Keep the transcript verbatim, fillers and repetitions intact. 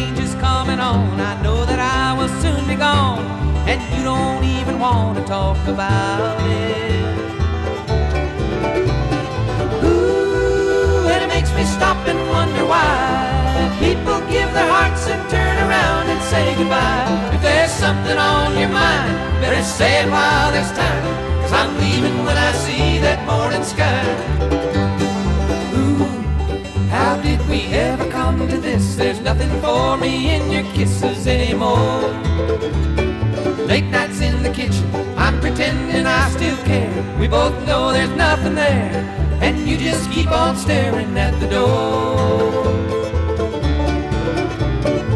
change is coming on. I know that I will soon be gone, and you don't even want to talk about it. Ooh, and it makes me stop and wonder why people give their hearts and turn around and say goodbye. If there's something on your mind, better say it while there's time, 'cause I'm leaving when I see that morning sky. Ooh, how did we ever come to this? There's nothing for me in your kisses anymore. Late nights in the kitchen, I'm pretending I still care. We both know there's nothing there, and you just keep on staring at the door.